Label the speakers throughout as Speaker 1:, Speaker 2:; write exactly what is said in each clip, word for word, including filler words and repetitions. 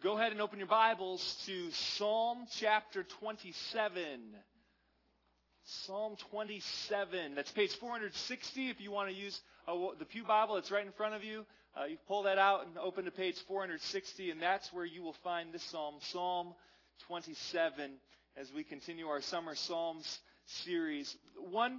Speaker 1: go ahead and open your Bibles to Psalm chapter twenty-seven. Psalm twenty-seven. That's page four sixty. If you want to use uh, the Pew Bible, it's right in front of you. Uh, you pull that out and open to page four sixty, and that's where you will find this psalm, Psalm twenty-seven, as we continue our Summer Psalms series. One,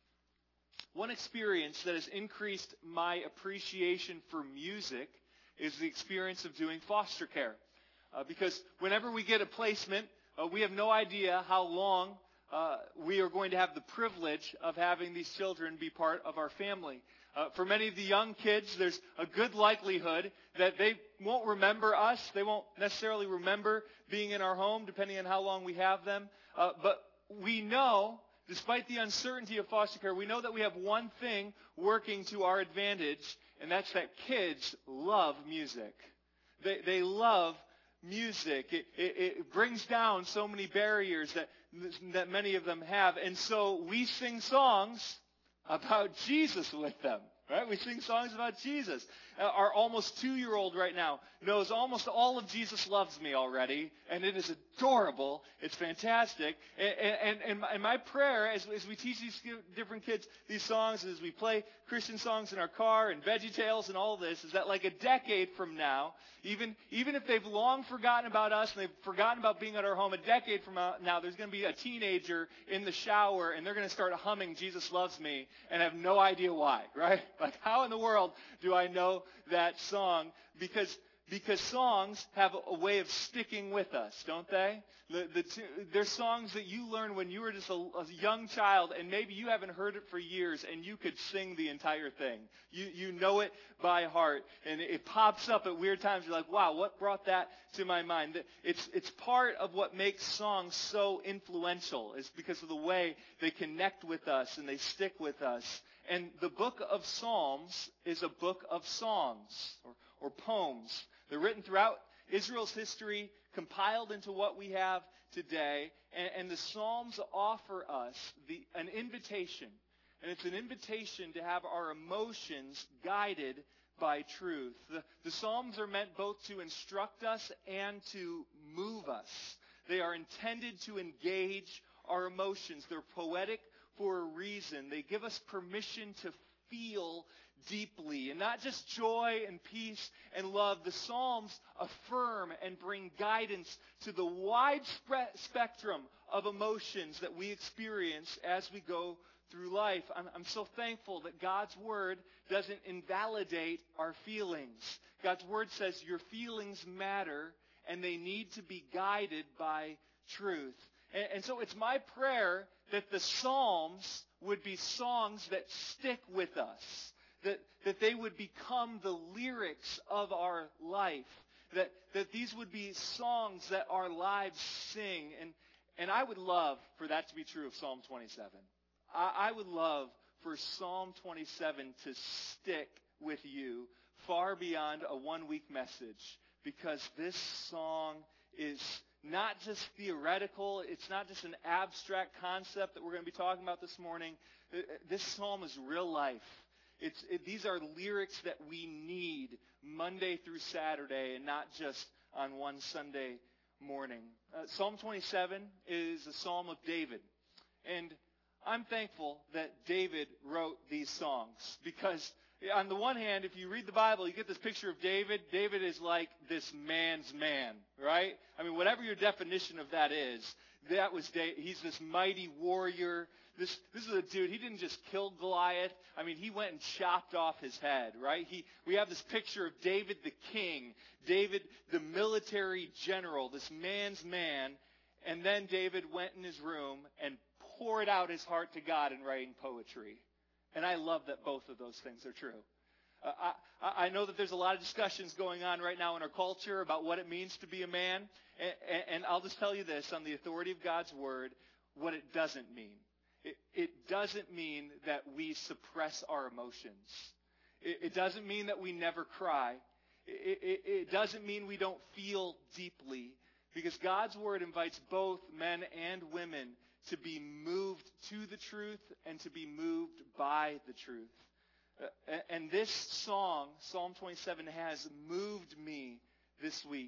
Speaker 1: one experience that has increased my appreciation for music is the experience of doing foster care. Uh, because whenever we get a placement, uh, we have no idea how long uh, we are going to have the privilege of having these children be part of our family. Uh, for many of the young kids, there's a good likelihood that they won't remember us. They won't necessarily remember being in our home, depending on how long we have them. Uh, but we know, despite the uncertainty of foster care, we know that we have one thing working to our advantage, and that's that kids love music. They, they love music. It, it, it brings down so many barriers that, that many of them have. And so we sing songs about Jesus with them, right? We sing songs about Jesus. Uh, our almost two-year-old right now knows almost all of Jesus Loves Me already, and it is adorable. It's fantastic. And, and, and, my, and my prayer as, as we teach these different kids these songs, as we play Christian songs in our car and VeggieTales and all this, is that like a decade from now, even, even if they've long forgotten about us and they've forgotten about being at our home, a decade from now, there's going to be a teenager in the shower and they're going to start humming Jesus Loves Me and have no idea why, right? Like, how in the world do I know that song? Because Because songs have a way of sticking with us, don't they? The, the two, they're songs that you learn when you were just a, a young child, and maybe you haven't heard it for years, and you could sing the entire thing. You you know it by heart, and it pops up at weird times. You're like, wow, what brought that to my mind? It's it's part of what makes songs so influential, is because of the way they connect with us and they stick with us. And the book of Psalms is a book of songs or, or poems. They're written throughout Israel's history, compiled into what we have today. And, and the Psalms offer us the, an invitation. And it's an invitation to have our emotions guided by truth. The, the Psalms are meant both to instruct us and to move us. They are intended to engage our emotions. They're poetic for a reason. They give us permission to feel deeply, and not just joy and peace and love. The Psalms affirm and bring guidance to the wide spe- spectrum of emotions that we experience as we go through life. I'm, I'm so thankful that God's Word doesn't invalidate our feelings. God's Word says your feelings matter, and they need to be guided by truth. And, and so it's my prayer that the Psalms would be songs that stick with us, that, that they would become the lyrics of our life, that, that these would be songs that our lives sing. And, and I would love for that to be true of Psalm twenty-seven. I, I would love for Psalm twenty-seven to stick with you far beyond a one-week message, because this song is not just theoretical. It's not just an abstract concept that we're going to be talking about this morning. This psalm is real life. It's, it, these are lyrics that we need Monday through Saturday, and not just on one Sunday morning. Uh, Psalm twenty-seven is a psalm of David. And I'm thankful that David wrote these songs, because on the one hand, if you read the Bible, you get this picture of David. David is like this man's man, right? I mean, whatever your definition of that is, that was David. He's this mighty warrior. This this is a dude, he didn't just kill Goliath. I mean, he went and chopped off his head, right? He we have this picture of David the king, David the military general, this man's man. And then David went in his room and poured out his heart to God in writing poetry. And I love that both of those things are true. Uh, I, I know that there's a lot of discussions going on right now in our culture about what it means to be a man. And, and I'll just tell you this, on the authority of God's Word, what it doesn't mean. It, it doesn't mean that we suppress our emotions. It, it doesn't mean that we never cry. It, it, it doesn't mean we don't feel deeply. Because God's Word invites both men and women to be moved to the truth and to be moved by the truth. Uh, and this song, Psalm twenty-seven, has moved me this week.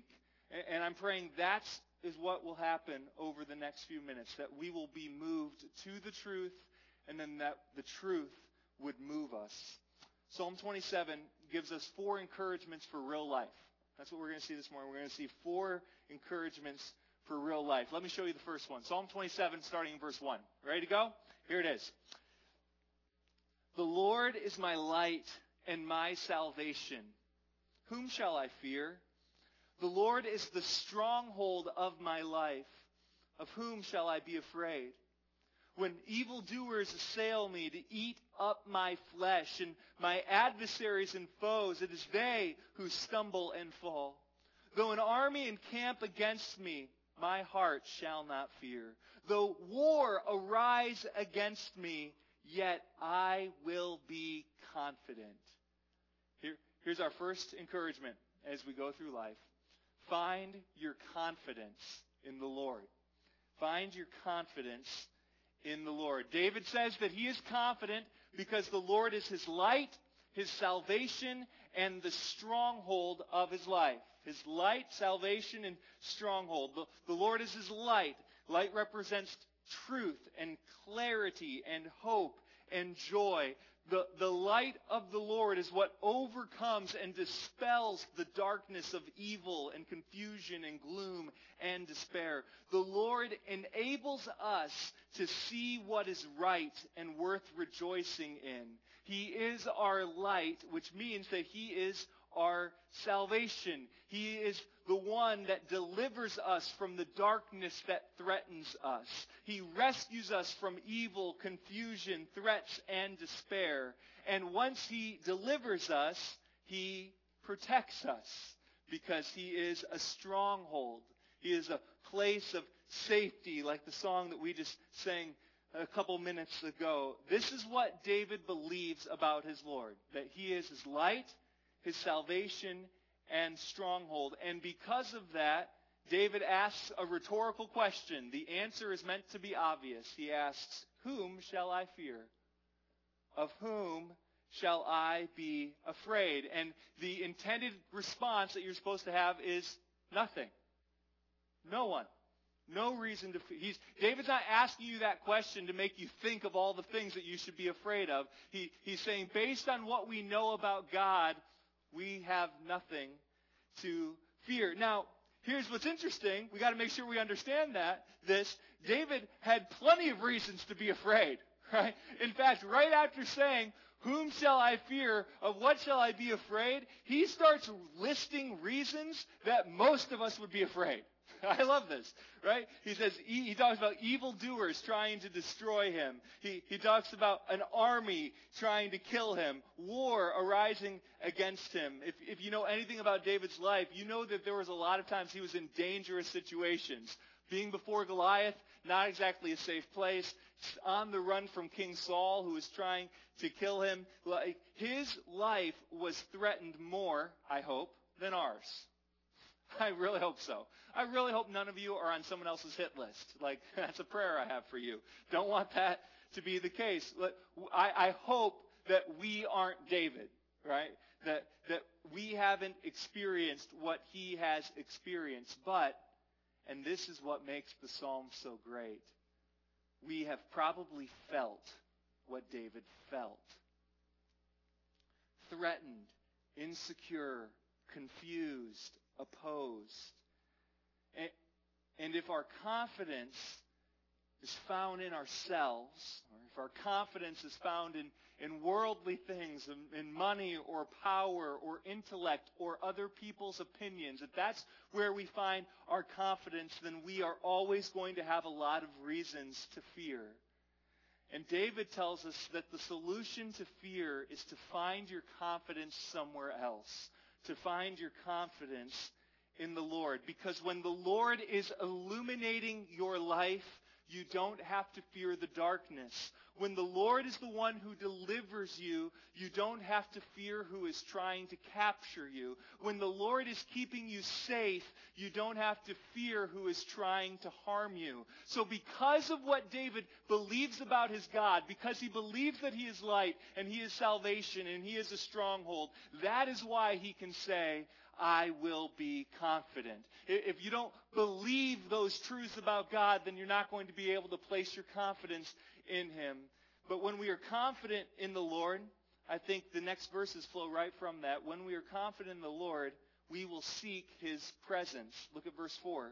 Speaker 1: And, and I'm praying that's is what will happen over the next few minutes, that we will be moved to the truth, and then that the truth would move us. Psalm twenty-seven gives us four encouragements for real life. That's what we're going to see this morning. We're going to see four encouragements for real life. Let me show you the first one. Psalm twenty-seven, starting in verse one. Ready to go? Here it is. The Lord is my light and my salvation. Whom shall I fear? The Lord is the stronghold of my life. Of whom shall I be afraid? When evildoers assail me to eat up my flesh, and my adversaries and foes, it is they who stumble and fall. Though an army encamp against me, my heart shall not fear. Though war arise against me, yet I will be confident. Here, here's our first encouragement as we go through life. Find your confidence in the Lord. Find your confidence in the Lord. David says that he is confident because the Lord is his light, his salvation, and the stronghold of his life. His light, salvation, and stronghold. The, the Lord is his light. Light represents truth and clarity and hope and joy. The, the light of the Lord is what overcomes and dispels the darkness of evil and confusion and gloom and despair. The Lord enables us to see what is right and worth rejoicing in. He is our light, which means that He is our salvation. He is the one that delivers us from the darkness that threatens us. He rescues us from evil, confusion, threats, and despair. And once He delivers us, He protects us because He is a stronghold. He is a place of safety, like the song that we just sang a couple minutes ago. This is what David believes about his Lord, that He is his light, his salvation, and stronghold. And because of that, David asks a rhetorical question. The answer is meant to be obvious. He asks, whom shall I fear? Of whom shall I be afraid? And the intended response that you're supposed to have is nothing. No one. No reason to fear. He's, David's not asking you that question to make you think of all the things that you should be afraid of. He, he's saying, based on what we know about God, we have nothing to fear. Now, here's what's interesting. We got to make sure we understand that. This, David had plenty of reasons to be afraid, right? In fact, right after saying, whom shall I fear? Of what shall I be afraid? He starts listing reasons that most of us would be afraid. I love this, right? He says, he talks about evildoers trying to destroy him. He, he talks about an army trying to kill him, war arising against him. If, if you know anything about David's life, you know that there was a lot of times he was in dangerous situations. Being before Goliath, not exactly a safe place. On the run from King Saul, who was trying to kill him. Like, his life was threatened more, I hope, than ours. I really hope so. I really hope none of you are on someone else's hit list. Like, that's a prayer I have for you. Don't want that to be the case. I, I hope that we aren't David, right? That, that we haven't experienced what he has experienced. But, and this is what makes the Psalm so great, we have probably felt what David felt. Threatened, insecure, confused, opposed. And, and if our confidence is found in ourselves, or if our confidence is found in, in worldly things, in, in money or power or intellect or other people's opinions, if that's where we find our confidence, then we are always going to have a lot of reasons to fear. And David tells us that the solution to fear is to find your confidence somewhere else. To find your confidence in the Lord. Because when the Lord is illuminating your life, you don't have to fear the darkness. When the Lord is the one who delivers you, you don't have to fear who is trying to capture you. When the Lord is keeping you safe, you don't have to fear who is trying to harm you. So because of what David believes about his God, because he believes that He is light and He is salvation and He is a stronghold, that is why he can say, I will be confident. If you don't believe those truths about God, then you're not going to be able to place your confidence in Him. But when we are confident in the Lord, I think the next verses flow right from that. When we are confident in the Lord, we will seek His presence. Look at verse four.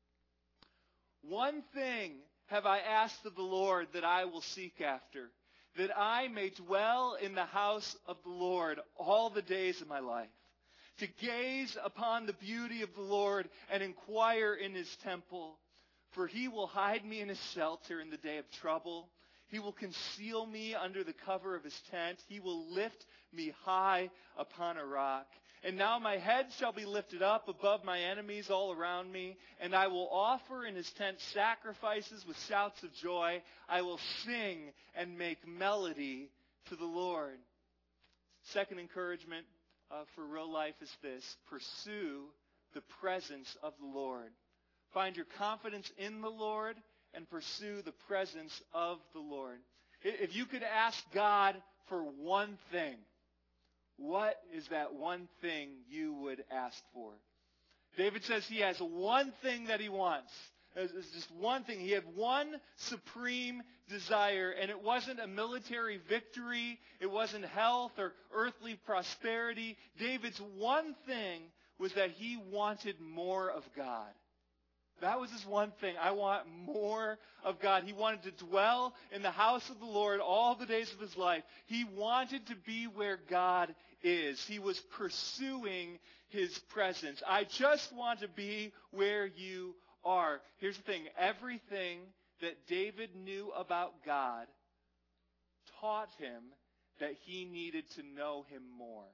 Speaker 1: One thing have I asked of the Lord that I will seek after, that I may dwell in the house of the Lord all the days of my life, to gaze upon the beauty of the Lord and inquire in His temple. For He will hide me in His shelter in the day of trouble. He will conceal me under the cover of His tent. He will lift me high upon a rock. And now my head shall be lifted up above my enemies all around me, and I will offer in His tent sacrifices with shouts of joy. I will sing and make melody to the Lord. Second encouragement uh, for real life is this: pursue the presence of the Lord. Find your confidence in the Lord and pursue the presence of the Lord. If you could ask God for one thing, what is that one thing you would ask for? David says he has one thing that he wants. It's just one thing. He had one supreme desire, and it wasn't a military victory. It wasn't health or earthly prosperity. David's one thing was that he wanted more of God. That was his one thing. I want more of God. He wanted to dwell in the house of the Lord all the days of his life. He wanted to be where God is. He was pursuing His presence. I just want to be where you are. Here's the thing. Everything that David knew about God taught him that he needed to know Him more.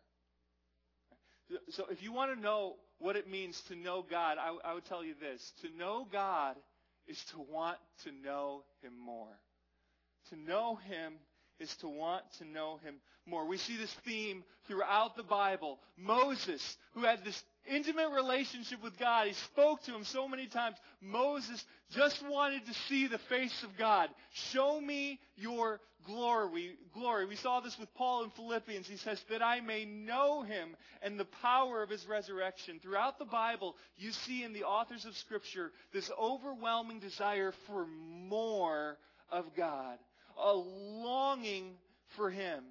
Speaker 1: So if you want to know what it means to know God, I, I would tell you this. To know God is to want to know Him more. To know Him is to want to know Him more. We see this theme throughout the Bible. Moses, who had this intimate relationship with God, he spoke to Him so many times. Moses just wanted to see the face of God. Show me your glory. We, glory. We saw this with Paul in Philippians. He says, that I may know Him and the power of His resurrection. Throughout the Bible, you see in the authors of Scripture this overwhelming desire for more of God. A longing for Him.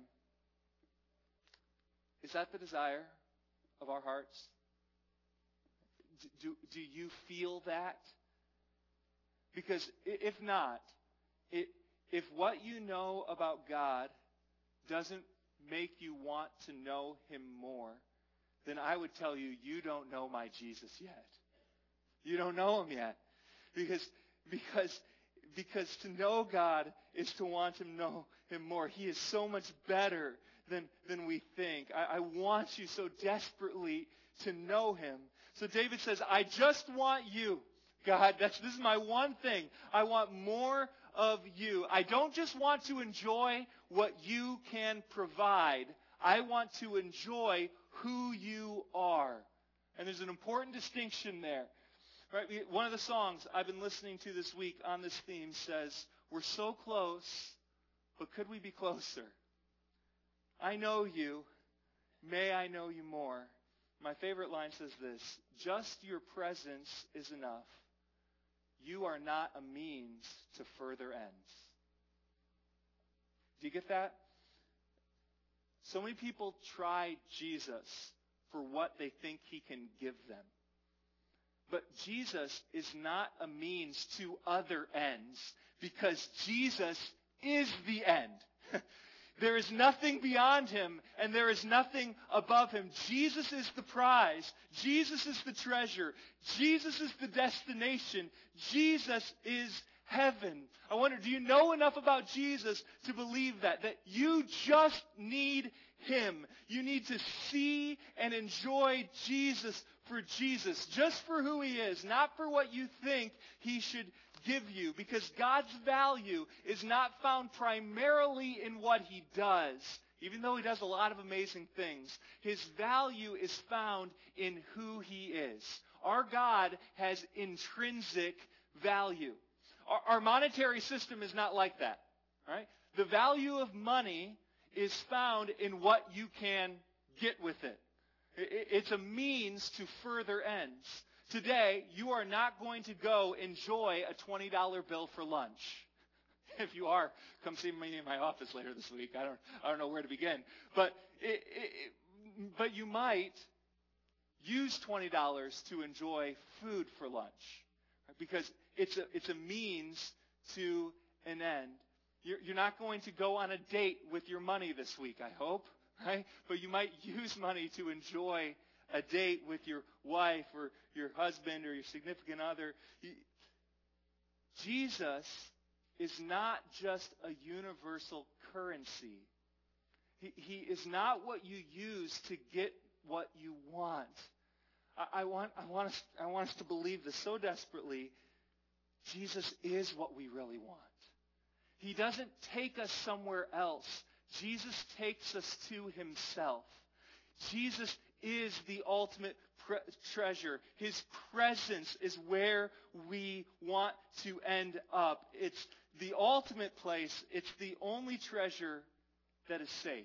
Speaker 1: Is that the desire of our hearts? Do, do you feel that? Because if not, it, if what you know about God doesn't make you want to know Him more, then I would tell you, you don't know my Jesus yet. You don't know Him yet. Because, because, because to know God is to want to know Him more. He is so much better than, than we think. I, I want you so desperately to know Him. So David says, I just want you, God. That's, this is my one thing. I want more of you. I don't just want to enjoy what you can provide. I want to enjoy who you are. And there's an important distinction there. Right? One of the songs I've been listening to this week on this theme says, we're so close, but could we be closer? I know you. May I know you more. My favorite line says this: just your presence is enough. You are not a means to further ends. Do you get that? So many people try Jesus for what they think He can give them. But Jesus is not a means to other ends, because Jesus is the end. There is nothing beyond Him, and there is nothing above Him. Jesus is the prize. Jesus is the treasure. Jesus is the destination. Jesus is heaven. I wonder, do you know enough about Jesus to believe that? That you just need Him. You need to see and enjoy Jesus for Jesus, just for who He is, not for what you think He should give you. Because God's value is not found primarily in what He does, even though He does a lot of amazing things. His value is found in who He is. Our God has intrinsic value. Our, our monetary system is not like that. Right? The value of money is found in what you can get with it. It's a means to further ends. Today, you are not going to go enjoy a twenty dollar bill for lunch. If you are, come see me in my office later this week. I don't, I don't know where to begin. But, it, it, but you might use twenty dollars to enjoy food for lunch, right? Because it's a, it's a means to an end. You're, you're not going to go on a date with your money this week, I hope, right? But you might use money to enjoy a date with your wife or your husband or your significant other. Jesus is not just a universal currency. He, he is not what you use to get what you want. I, I want, I want us, I want us to believe this so desperately. Jesus is what we really want. He doesn't take us somewhere else. Jesus takes us to himself. Jesus is the ultimate pre- treasure. His presence is where we want to end up. It's the ultimate place. It's the only treasure that is safe.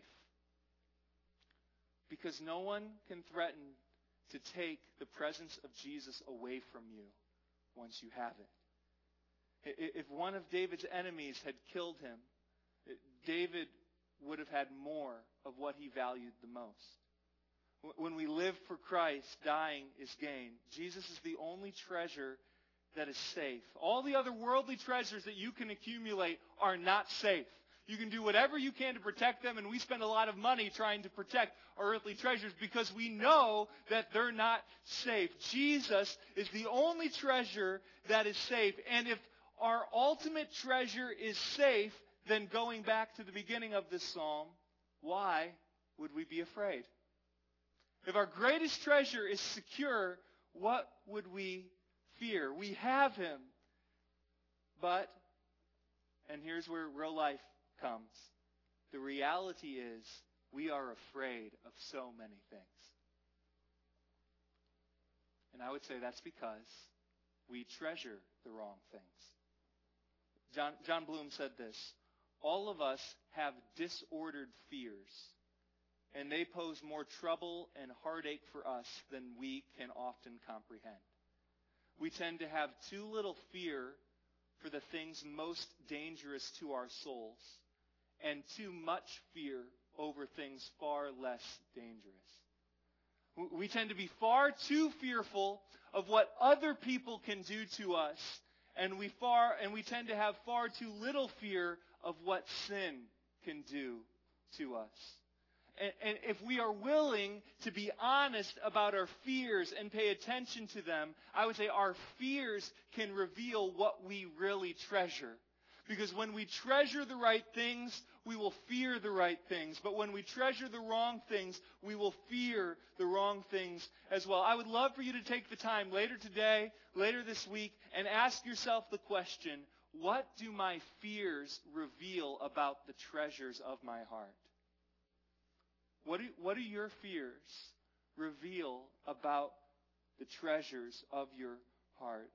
Speaker 1: Because no one can threaten to take the presence of Jesus away from you once you have it. If one of David's enemies had killed him, David would have had more of what he valued the most. When we live for Christ, dying is gain. Jesus is the only treasure that is safe. All the other worldly treasures that you can accumulate are not safe. You can do whatever you can to protect them, and we spend a lot of money trying to protect our earthly treasures because we know that they're not safe. Jesus is the only treasure that is safe. And if our ultimate treasure is safe, then going back to the beginning of this psalm, why would we be afraid? If our greatest treasure is secure, what would we fear? We have him. But, and here's where real life comes, the reality is we are afraid of so many things. And I would say that's because we treasure the wrong things. John, John Bloom said this, all of us have disordered fears, and they pose more trouble and heartache for us than we can often comprehend. We tend to have too little fear for the things most dangerous to our souls, and too much fear over things far less dangerous. We tend to be far too fearful of what other people can do to us, and we far and we tend to have far too little fear of what sin can do to us. And, and if we are willing to be honest about our fears and pay attention to them, I would say our fears can reveal what we really treasure. Because when we treasure the right things, we will fear the right things. But when we treasure the wrong things, we will fear the wrong things as well. I would love for you to take the time later today, later this week, and ask yourself the question, what do my fears reveal about the treasures of my heart? What do, what do your fears reveal about the treasures of your heart?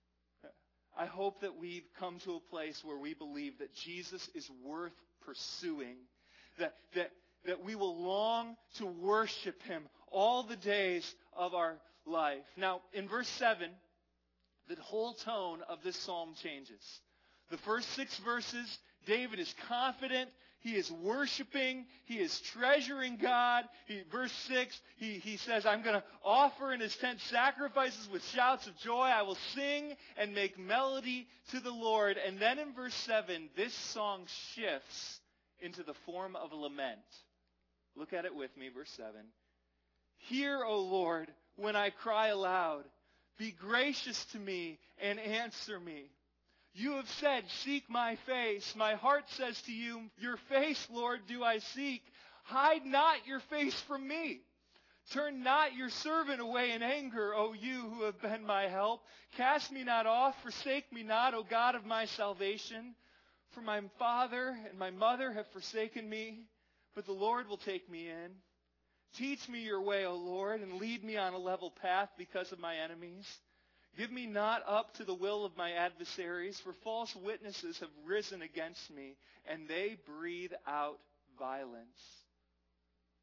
Speaker 1: I hope that we've come to a place where we believe that Jesus is worth pursuing, that, that, that we will long to worship him all the days of our life. Now, in verse seven, the whole tone of this psalm changes. The first six verses, David is confident. He is worshiping. He is treasuring God. He, verse six, he, he says, I'm going to offer in his tent sacrifices with shouts of joy. I will sing and make melody to the Lord. And then in verse seven, this song shifts into the form of a lament. Look at it with me, verse seven. Hear, O Lord, when I cry aloud. Be gracious to me and answer me. You have said, seek my face. My heart says to you, your face, Lord, do I seek. Hide not your face from me. Turn not your servant away in anger, O you who have been my help. Cast me not off, forsake me not, O God of my salvation. For my father and my mother have forsaken me, but the Lord will take me in. Teach me your way, O Lord, and lead me on a level path because of my enemies. Give me not up to the will of my adversaries, for false witnesses have risen against me, and they breathe out violence.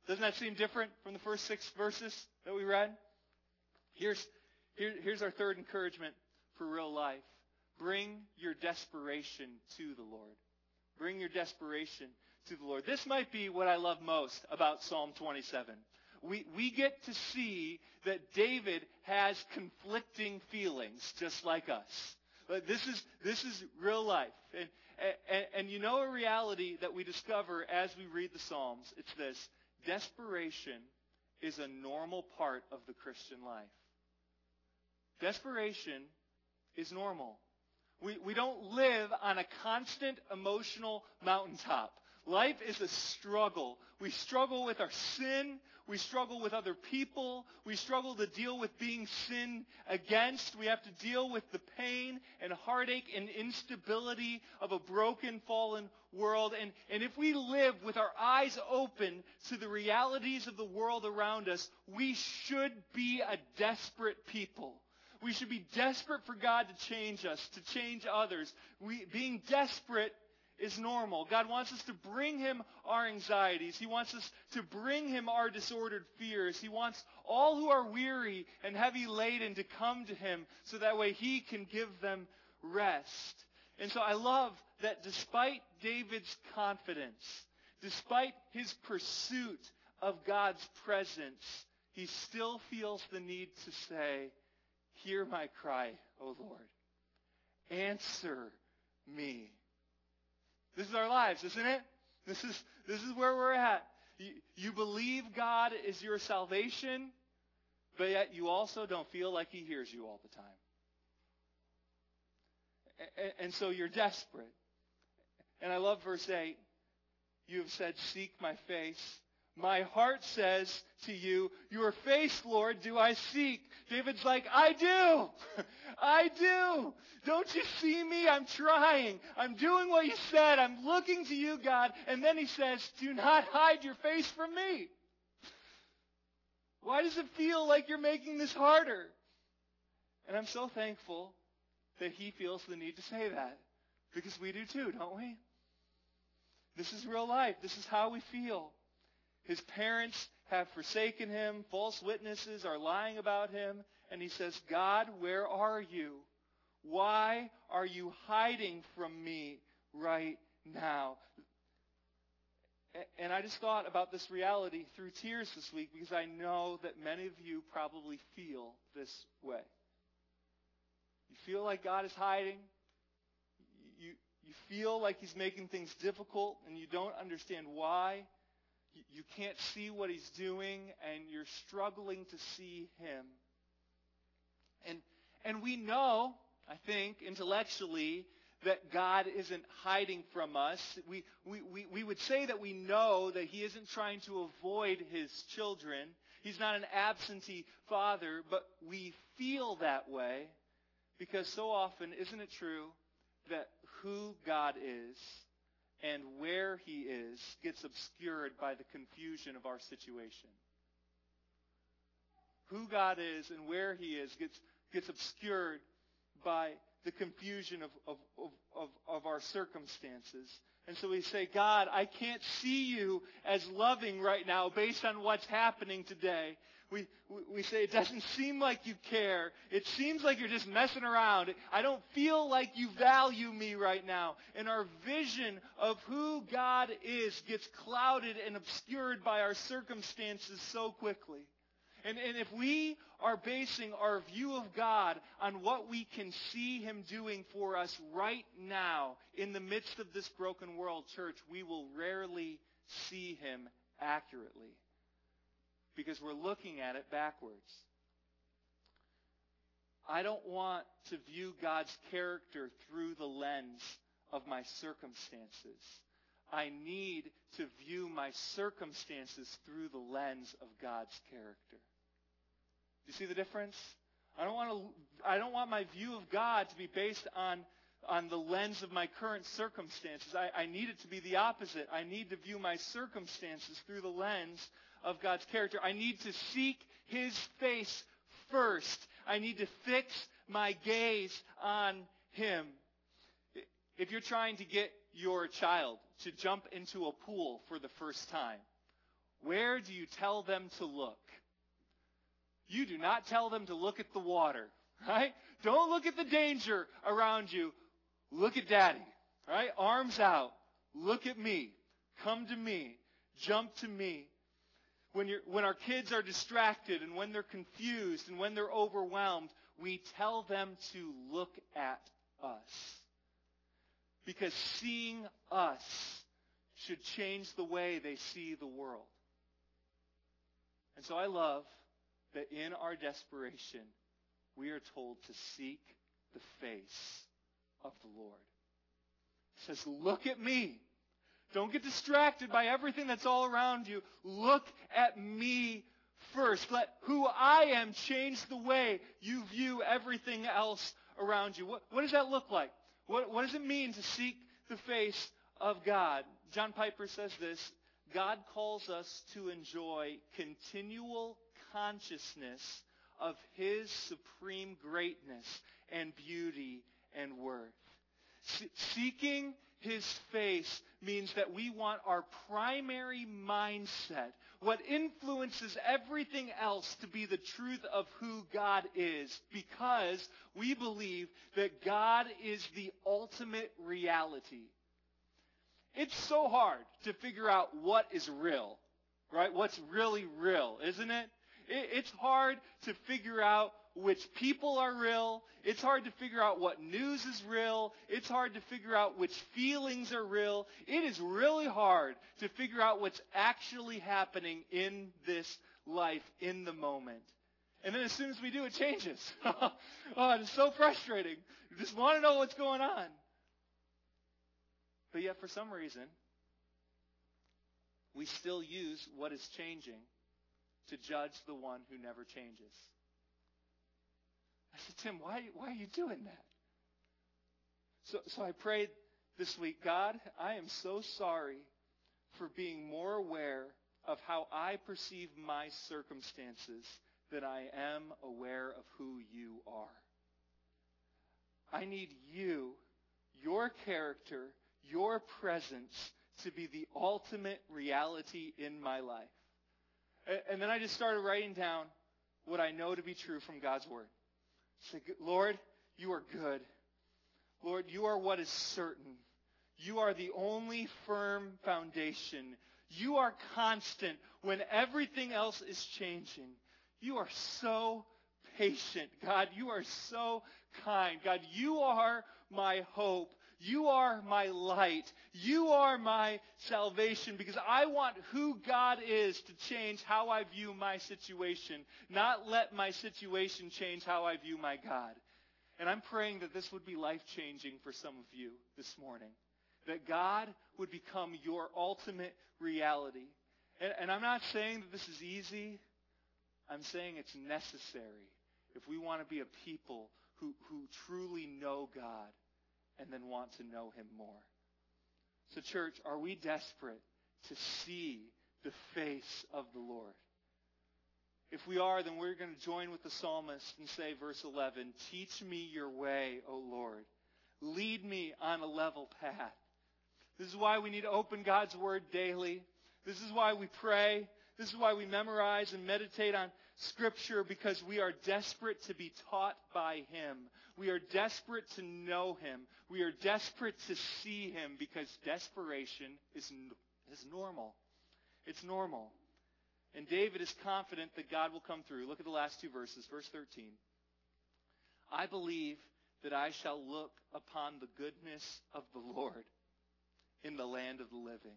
Speaker 1: Doesn't that seem different from the first six verses that we read? Here's, here, here's our third encouragement for real life. Bring your desperation to the Lord. Bring your desperation to the Lord. This might be what I love most about Psalm twenty-seven. We, we get to see that David has conflicting feelings just like us. But this is, this is real life. And, and, and you know a reality that we discover as we read the Psalms. It's this. Desperation is a normal part of the Christian life. Desperation is normal. We, we don't live on a constant emotional mountaintop. Life is a struggle. We struggle with our sin. We struggle with other people. We struggle to deal with being sinned against. We have to deal with the pain and heartache and instability of a broken, fallen world. And, and if we live with our eyes open to the realities of the world around us, we should be a desperate people. We should be desperate for God to change us, to change others. We, being desperate is normal. God wants us to bring Him our anxieties. He wants us to bring Him our disordered fears. He wants all who are weary and heavy laden to come to Him so that way He can give them rest. And so I love that despite David's confidence, despite his pursuit of God's presence, he still feels the need to say, "Hear my cry, O Lord. Answer me." This is our lives, isn't it? This is, this is where we're at. You, you believe God is your salvation, but yet you also don't feel like He hears you all the time. And, and so you're desperate. And I love verse eight. You have said, "Seek my face." My heart says to you, "Your face, Lord, do I seek." David's like, I do. I do. Don't you see me? I'm trying. I'm doing what you said. I'm looking to you, God. And then he says, "Do not hide your face from me." Why does it feel like you're making this harder? And I'm so thankful that he feels the need to say that. Because we do too, don't we? This is real life. This is how we feel. His parents have forsaken him. False witnesses are lying about him. And he says, "God, where are you? Why are you hiding from me right now?" And I just thought about this reality through tears this week because I know that many of you probably feel this way. You feel like God is hiding. You, you feel like He's making things difficult and you don't understand why. You can't see what He's doing, and you're struggling to see Him. And and we know, I think, intellectually, that God isn't hiding from us. We, we, we, we would say that we know that He isn't trying to avoid His children. He's not an absentee Father, but we feel that way because so often, isn't it true, that who God is and where He is gets obscured by the confusion of our situation. Who God is and where He is gets, gets obscured by the confusion of, of, of, of, of our circumstances. And so we say, "God, I can't see you as loving right now based on what's happening today." We, we say, "It doesn't seem like you care. It seems like you're just messing around. I don't feel like you value me right now." And our vision of who God is gets clouded and obscured by our circumstances so quickly. And, and if we are basing our view of God on what we can see Him doing for us right now in the midst of this broken world, church, we will rarely see Him accurately. Because we're looking at it backwards. I don't want to view God's character through the lens of my circumstances. I need to view my circumstances through the lens of God's character. Do you see the difference? I don't want to, I don't want my view of God to be based on, on the lens of my current circumstances. I, I need it to be the opposite. I need to view my circumstances through the lens of God's character. I need to seek His face first. I need to fix my gaze on Him. If you're trying to get your child to jump into a pool for the first time, where do you tell them to look? You do not tell them to look at the water, right? Don't look at the danger around you. Look at Daddy, right? Arms out. Look at me. Come to me. Jump to me. When you're, when our kids are distracted and when they're confused and when they're overwhelmed, we tell them to look at us. Because seeing us should change the way they see the world. And so I love that in our desperation, we are told to seek the face of the Lord. It says, look at me. Don't get distracted by everything that's all around you. Look at me first. Let who I am change the way you view everything else around you. What, what does that look like? What, what does it mean to seek the face of God? John Piper says this: God calls us to enjoy continual consciousness of His supreme greatness and beauty and worth. Se- seeking His face means that we want our primary mindset, what influences everything else, to be the truth of who God is, because we believe that God is the ultimate reality. It's so hard to figure out what is real, right? What's really real, isn't it? It's hard to figure out which people are real. It's hard to figure out what news is real. It's hard to figure out which feelings are real. It is really hard to figure out what's actually happening in this life, in the moment. And then as soon as we do, it changes. Oh, it's so frustrating. You just want to know what's going on. But yet, for some reason, we still use what is changing to judge the one who never changes. I said, Tim, why, why are you doing that? So, so I prayed this week, God, I am so sorry for being more aware of how I perceive my circumstances than I am aware of who you are. I need you, your character, your presence to be the ultimate reality in my life. And then I just started writing down what I know to be true from God's Word. Say, Lord, you are good. Lord, you are what is certain. You are the only firm foundation. You are constant when everything else is changing. You are so patient. God, you are so kind. God, you are my hope. You are my light. You are my salvation, because I want who God is to change how I view my situation, not let my situation change how I view my God. And I'm praying that this would be life-changing for some of you this morning, that God would become your ultimate reality. And, and I'm not saying that this is easy. I'm saying it's necessary if we want to be a people who, who truly know God and then want to know Him more. So, church, are we desperate to see the face of the Lord? If we are, then we're going to join with the psalmist and say, verse eleven, teach me your way, O Lord. Lead me on a level path. This is why we need to open God's Word daily. This is why we pray. This is why we memorize and meditate on Scripture, because we are desperate to be taught by Him. We are desperate to know Him. We are desperate to see Him, because desperation is, is normal. It's normal. And David is confident that God will come through. Look at the last two verses. Verse thirteen. I believe that I shall look upon the goodness of the Lord in the land of the living.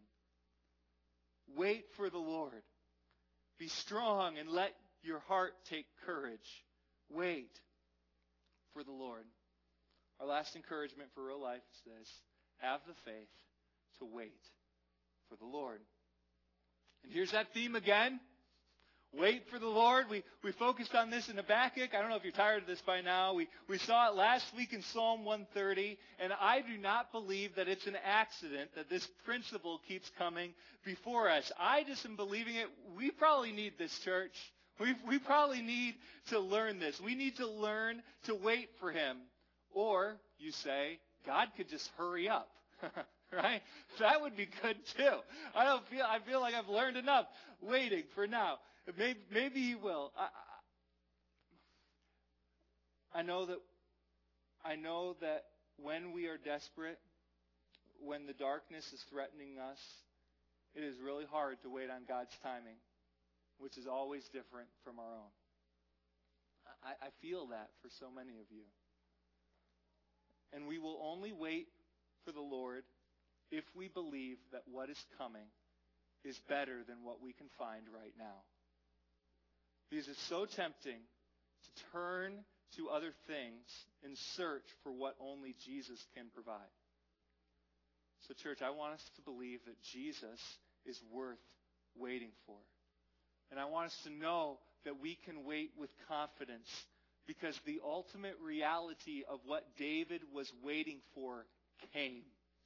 Speaker 1: Wait for the Lord. Be strong and let your heart take courage. Wait for the Lord. Our last encouragement for real life is this: have the faith to wait for the Lord. And here's that theme again. Wait for the Lord. We we focused on this in Habakkuk. I don't know if you're tired of this by now. We, we saw it last week in Psalm one thirty. And I do not believe that it's an accident that this principle keeps coming before us. I just am believing it. We probably need this, church. We we probably need to learn this. We need to learn to wait for Him. Or, you say, God could just hurry up. right? That would be good too. I don't feel, I feel like I've learned enough waiting for now. Maybe, maybe He will. I, I know that, I know that when we are desperate, when the darkness is threatening us, it is really hard to wait on God's timing, which is always different from our own. I, I feel that for so many of you. And we will only wait for the Lord if we believe that what is coming is better than what we can find right now. Because it's so tempting to turn to other things in search for what only Jesus can provide. So, church, I want us to believe that Jesus is worth waiting for. And I want us to know that we can wait with confidence because the ultimate reality of what David was waiting for came.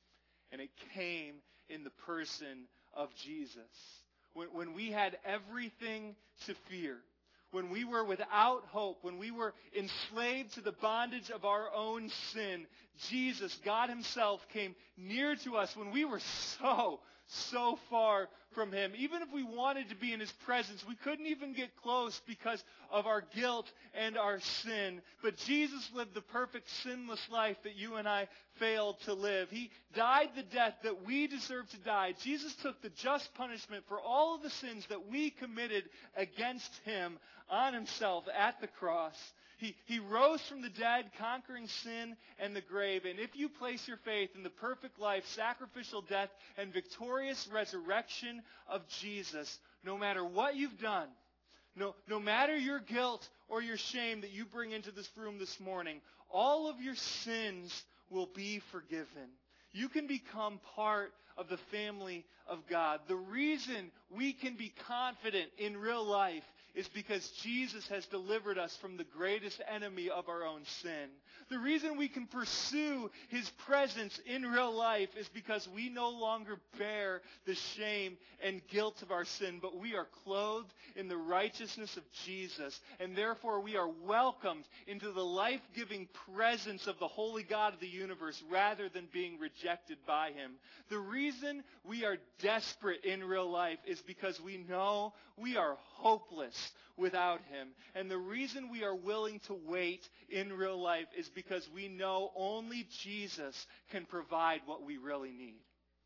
Speaker 1: And it came in the person of Jesus. When, when we had everything to fear, when we were without hope, when we were enslaved to the bondage of our own sin, Jesus, God Himself, came near to us when we were so, so far from Him. Even if we wanted to be in His presence, we couldn't even get close because of our guilt and our sin. But Jesus lived the perfect sinless life that you and I failed to live. He died the death that we deserve to die. Jesus took the just punishment for all of the sins that we committed against Him on Himself at the cross. He, he rose from the dead, conquering sin and the grave. And if you place your faith in the perfect life, sacrificial death, and victorious resurrection of Jesus, no matter what you've done, no, no matter your guilt or your shame that you bring into this room this morning, all of your sins will be forgiven. You can become part of the family of God. The reason we can be confident in real life is because Jesus has delivered us from the greatest enemy of our own sin. The reason we can pursue His presence in real life is because we no longer bear the shame and guilt of our sin, but we are clothed in the righteousness of Jesus, and therefore we are welcomed into the life-giving presence of the holy God of the universe rather than being rejected by Him. The reason we are desperate in real life is because we know we are hopeless without Him. And the reason we are willing to wait in real life is because we know only Jesus can provide what we really need.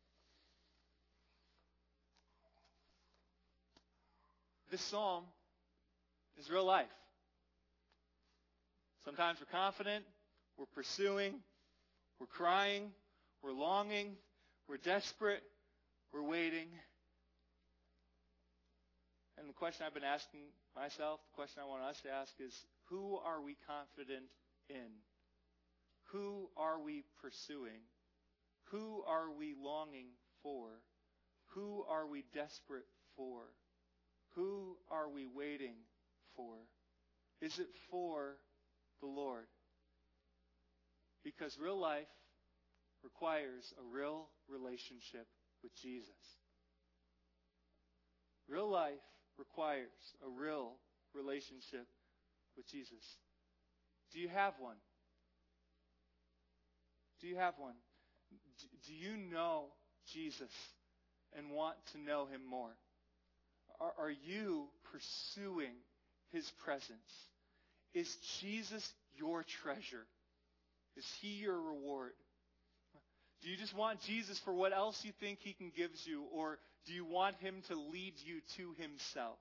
Speaker 1: This psalm is real life. Sometimes we're confident, we're pursuing, we're crying, we're longing, we're desperate, we're waiting. And the question I've been asking myself, the question I want us to ask is, who are we confident in? Who are we pursuing? Who are we longing for? Who are we desperate for? Who are we waiting for? Is it for the Lord? Because real life requires a real relationship with Jesus. Real life requires a real relationship with Jesus. Do you have one? Do you have one? Do you know Jesus and want to know Him more? Are, are you pursuing His presence? Is Jesus your treasure? Is He your reward? Do you just want Jesus for what else you think He can give you, or do you want Him to lead you to Himself?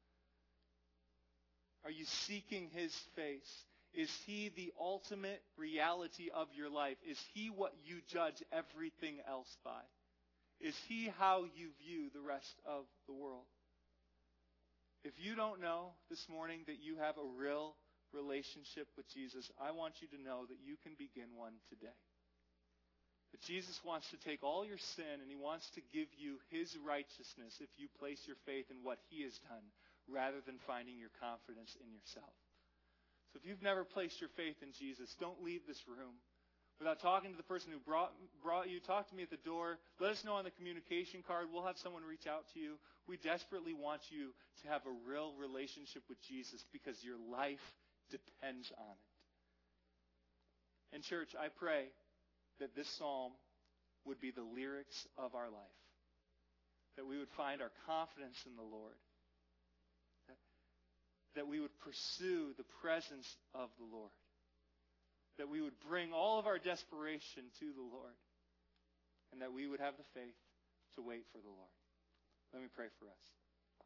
Speaker 1: Are you seeking His face? Is He the ultimate reality of your life? Is He what you judge everything else by? Is He how you view the rest of the world? If you don't know this morning that you have a real relationship with Jesus, I want you to know that you can begin one today. That Jesus wants to take all your sin and He wants to give you His righteousness if you place your faith in what He has done rather than finding your confidence in yourself. So if you've never placed your faith in Jesus, don't leave this room without talking to the person who brought, brought you. Talk to me at the door. Let us know on the communication card. We'll have someone reach out to you. We desperately want you to have a real relationship with Jesus because your life depends on it. And church, I pray that this psalm would be the lyrics of our life. That we would find our confidence in the Lord. That, that we would pursue the presence of the Lord. That we would bring all of our desperation to the Lord. And that we would have the faith to wait for the Lord. Let me pray for us.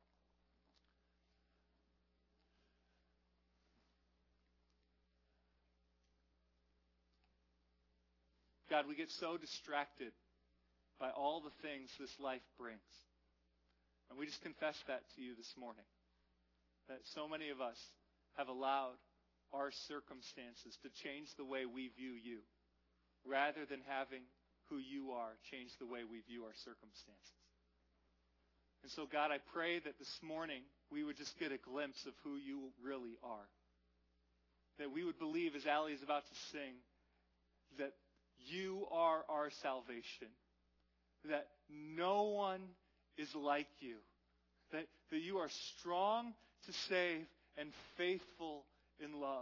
Speaker 1: God, we get so distracted by all the things this life brings. And we just confess that to you this morning. That so many of us have allowed our circumstances to change the way we view you, rather than having who you are change the way we view our circumstances. And so, God, I pray that this morning we would just get a glimpse of who you really are. That we would believe, as Allie is about to sing, that you are our salvation. That no one is like you. That, that you are strong to save and faithful in love.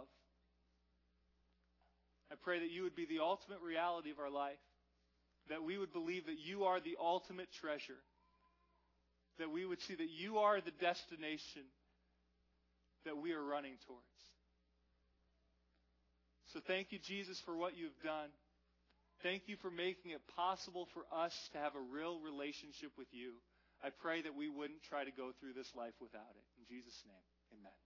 Speaker 1: I pray that you would be the ultimate reality of our life. That we would believe that you are the ultimate treasure. That we would see that you are the destination that we are running towards. So thank you, Jesus, for what you've done. Thank you for making it possible for us to have a real relationship with you. I pray that we wouldn't try to go through this life without it. In Jesus' name.